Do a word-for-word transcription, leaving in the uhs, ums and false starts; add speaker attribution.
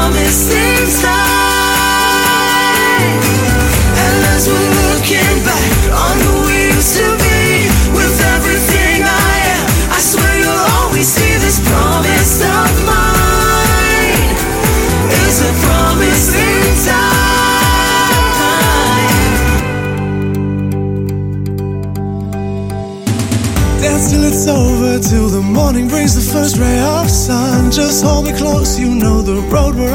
Speaker 1: promise in time. And as we're looking back on who we used to be, with everything I am, I swear you'll always see this promise of mine is a promise in time.
Speaker 2: Dance till it's over, till the morning brings the first ray of sun. Just hold me close, you know the road we're